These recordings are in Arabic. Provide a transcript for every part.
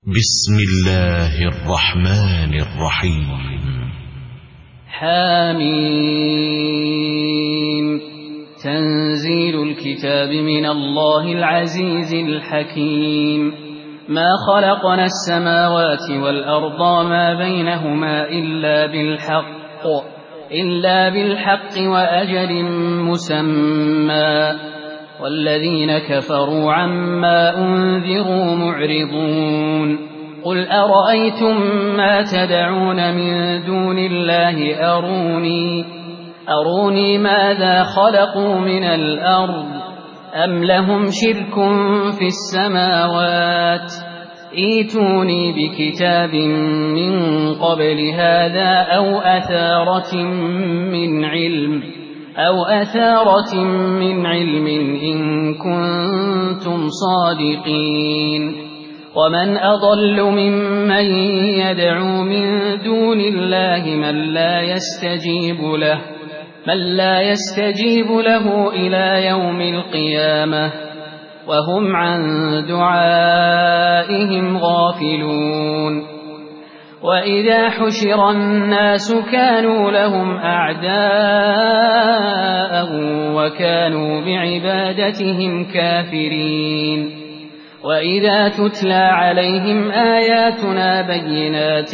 بسم الله الرحمن الرحيم. حميم. تنزيل الكتاب من الله العزيز الحكيم. ما خلقنا السماوات والأرض ما بينهما إلا بالحق وأجل مسمى، والذين كفروا عما أنذروا معرضون. قل أرأيتم ما تدعون من دون الله أروني ماذا خلقوا من الأرض أم لهم شرك في السماوات، ائتوني بكتاب من قبل هذا أو أثارة من علم إن كنتم صادقين. ومن أضل ممن يدعو من دون الله من لا يستجيب له إلى يوم القيامة وهم عن دعائهم غافلون. وإذا حشر الناس كانوا لهم أعداء وكانوا بعبادتهم كافرين. وإذا تتلى عليهم آياتنا بينات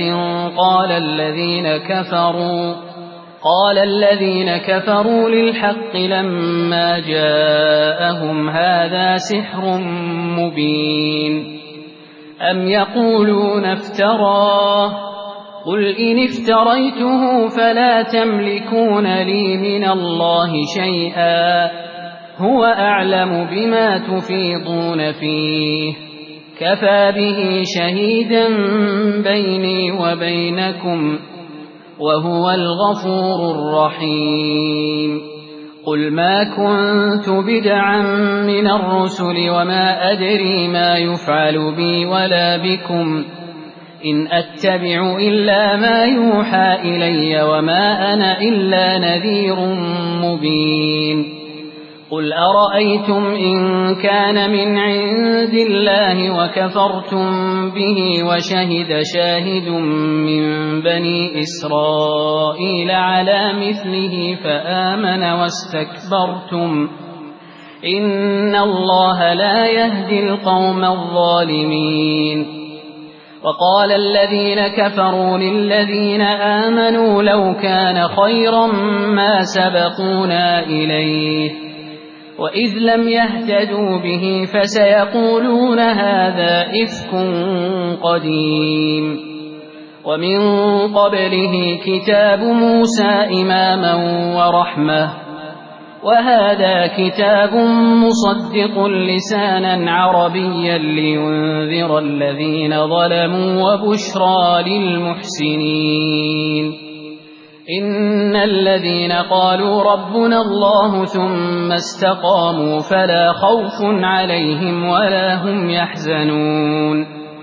قال الذين كفروا للحق لما جاءهم هذا سحر مبين. أم يقولون افتراه، قل إن افتريته فلا تملكون لي من الله شيئا، هو أعلم بما تفيضون فيه، كفى به شهيدا بيني وبينكم وهو الغفور الرحيم. قل ما كنت بدعا من الرسل وما أدري ما يفعل بي ولا بكم، إن أتبع إلا ما يوحى إلي وما أنا إلا نذير مبين. قل أرأيتم إن كان من عند الله وكفرتم به وشهد شاهد من بني إسرائيل على مثله فآمن واستكبرتم، إن الله لا يهدي القوم الظالمين. وقال الذين كفروا للذين آمنوا لو كان خيرا ما سبقونا إليه، وإذ لم يهتدوا به فسيقولون هذا إفك قديم. ومن قبله كتاب موسى إماما ورحمة، وهذا كتاب مصدق لسانا عربيا لينذر الذين ظلموا وبشرى للمحسنين. إن الذين قالوا ربنا الله ثم استقاموا فلا خوف عليهم ولا هم يحزنون،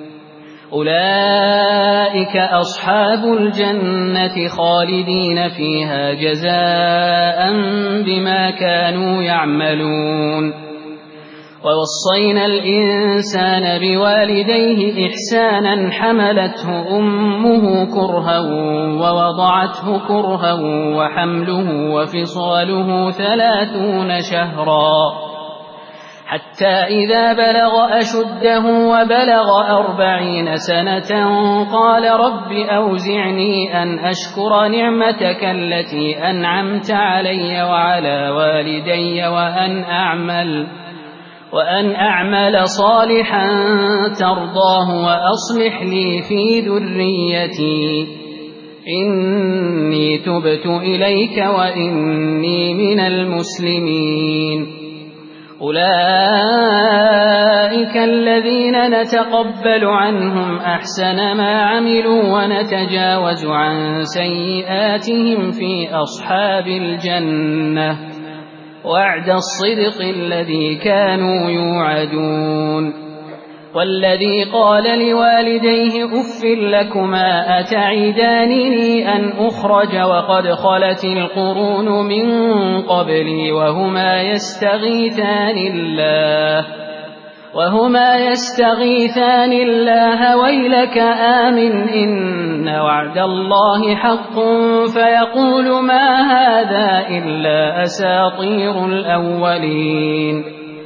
أولئك أصحاب الجنة خالدين فيها جزاء بما كانوا يعملون. ووصينا الإنسان بوالديه إحسانا، حملته أمه كرها ووضعته كرها وحمله وفصاله 30 شهرا، حتى إذا بلغ أشده وبلغ 40 سنة قال رب أوزعني أن أشكر نعمتك التي أنعمت علي وعلى والدي وأن أعمل صالحا ترضاه وأصلح لي في ذريتي إني تبت إليك وإني من المسلمين. أولئك الذين نتقبل عنهم أحسن ما عملوا ونتجاوز عن سيئاتهم في أصحاب الجنة، وعد الصدق الذي كانوا يوعدون. والذي قال لوالديه أف لكما أتعدانني أن أخرج وقد خلت القرون من قبلي وهما يستغيثان الله وهما يستغيثان الله ويلك آمن إن وعد الله حق فيقول ما هذا إلا أساطير الأولين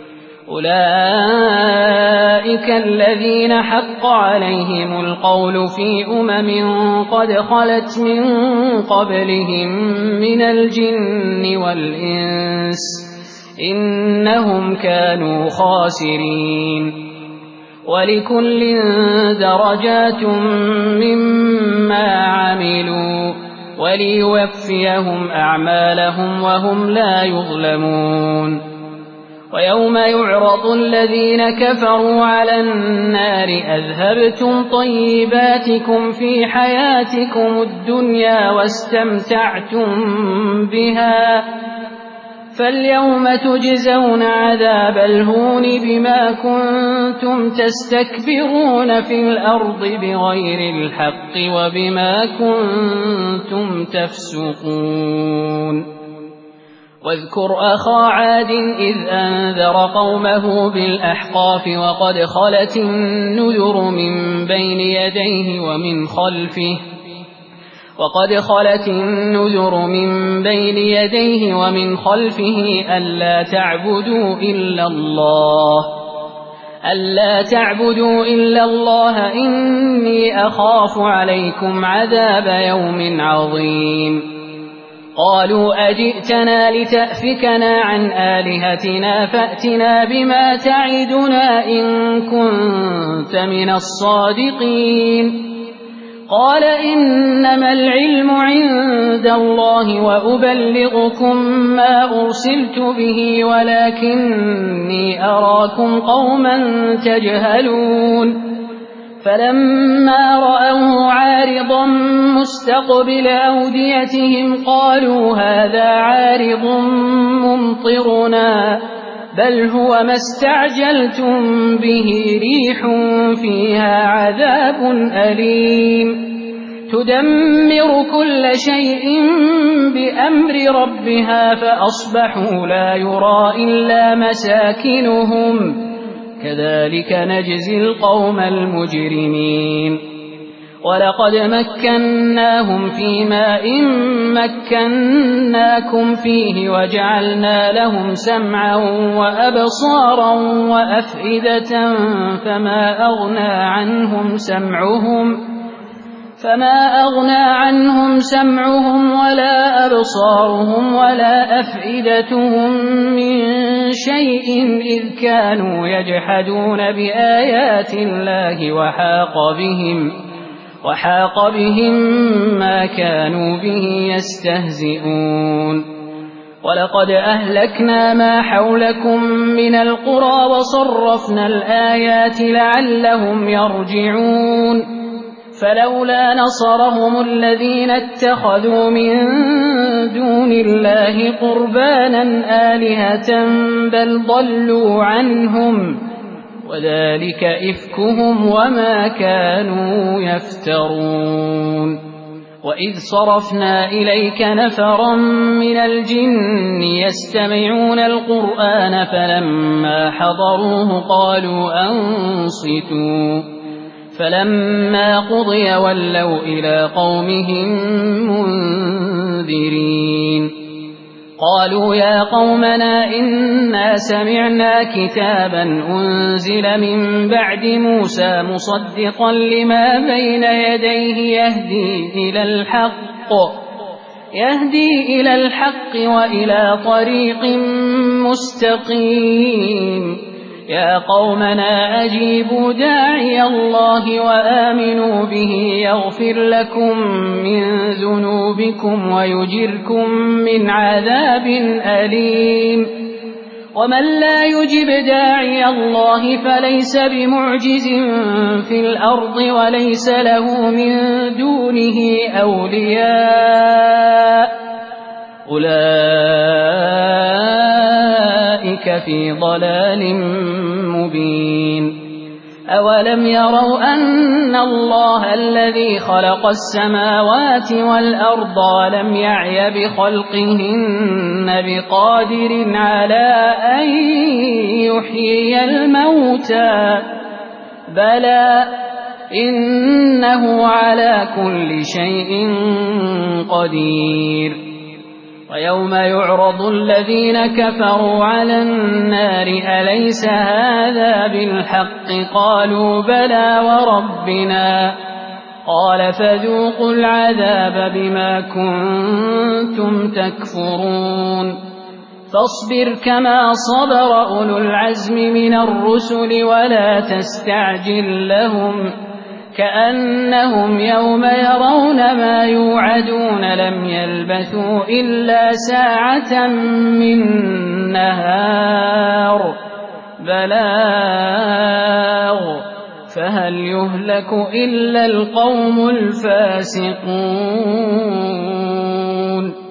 أولئك الذين حق عليهم القول في قد خلت من قبلهم من الجن والإنس إنهم كانوا خاسرين ولكل درجات مما عملوا وليوفيهم أعمالهم وهم لا يظلمون ويوم يعرض الذين كفروا على النار أذهبتم طيباتكم في حياتكم الدنيا واستمتعتم بها فاليوم تجزون عذاب الهون بما كنتم تستكبرون في الأرض بغير الحق وبما كنتم تفسقون واذكر أخا عاد إذ أنذر قومه بالأحقاف وقد خلت النذر من بين يديه ومن خلفه ألا تعبدوا إلا الله إني أخاف عليكم عذاب يوم عظيم قالوا أجئتنا لتأفكنا عن آلهتنا فأتنا بما تعدنا إن كنت من الصادقين قال إنما العلم عند الله وأبلغكم ما أرسلت به ولكني أراكم قوما تجهلون فلما رأوه عارضا مستقبل أوديتهم قالوا هذا عارض ممطرنا بل هو ما استعجلتم به ريح فيها عذاب أليم تدمر كل شيء بأمر ربها فأصبحوا لا يرى إلا مساكنهم كذلك نجزي القوم المجرمين ولقد مكناهم في ماء مكناكم فيه وجعلنا لهم سمعا وأبصارا وأفئدة فما أغنى عنهم سمعهم ولا أبصارهم ولا أفئدتهم من شيء إذ كانوا يجحدون بآيات الله وحاق بهم ما كانوا به يستهزئون ولقد أهلكنا ما حولكم من القرى وصرفنا الآيات لعلهم يرجعون فلولا نصرهم الذين اتخذوا من دون الله قربانا آلهة بل ضلوا عنهم وذلك إفكهم وما كانوا يفترون وإذ صرفنا إليك نفرا من الجن يستمعون القرآن فلما حضروه قالوا أنصتوا فلما قضي ولوا إلى قومهم منذرين قالوا يا قومنا إنا سمعنا كتابا أنزل من بعد موسى مصدقا لما بين يديه يهدي إلى الحق وإلى طريق مستقيم يا قومنا أجيبوا داعي الله وآمنوا به يغفر لكم من ذنوبكم ويجركم من عذاب أليم ومن لا يجب داعي الله فليس بمعجز في الأرض وليس له من دونه أولياء أولئك في ضلال مبين أولم يروا أن الله الذي خلق السماوات والأرض ولم يعي بخلقهن بقادر على أن يحيي الموتى بلى إنه على كل شيء قدير ويوم يعرض الذين كفروا على النار أليس هذا بالحق قالوا بلى وربنا قال فذوقوا العذاب بما كنتم تكفرون فاصبر كما صبر أولو العزم من الرسل ولا تستعجل لهم كأنهم يوم يرون ما يوعدون لم يلبثوا إلا ساعة من نهار بلاغ فهل يهلك إلا القوم الفاسقون